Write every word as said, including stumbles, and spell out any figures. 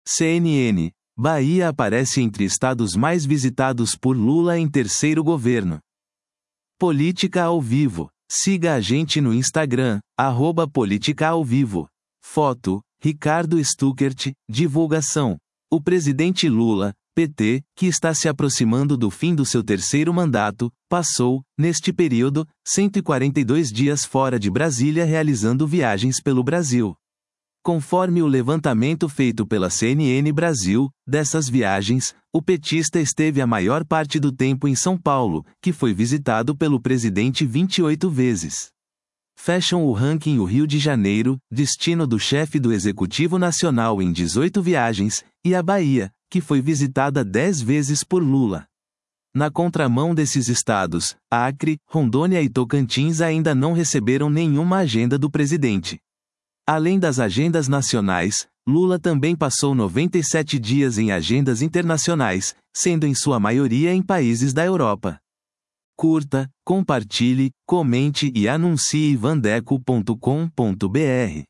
C N N. Bahia aparece entre estados mais visitados por Lula em terceiro governo. Política ao vivo. Siga a gente no Instagram, arroba Política ao Vivo. Foto, Ricardo Stuckert. Divulgação. O presidente Lula, P T, que está se aproximando do fim do seu terceiro mandato, passou, neste período, cento e quarenta e dois dias fora de Brasília realizando viagens pelo Brasil. Conforme o levantamento feito pela C N N Brasil, dessas viagens, o petista esteve a maior parte do tempo em São Paulo, que foi visitado pelo presidente vinte e oito vezes. Fecham o ranking o Rio de Janeiro, destino do chefe do Executivo Nacional em dezoito viagens, e a Bahia, que foi visitada dez vezes por Lula. Na contramão desses estados, Acre, Rondônia e Tocantins ainda não receberam nenhuma agenda do presidente. Além das agendas nacionais, Lula também passou noventa e sete dias em agendas internacionais, sendo em sua maioria em países da Europa. Curta, compartilhe, comente e anuncie vandeco ponto com ponto br.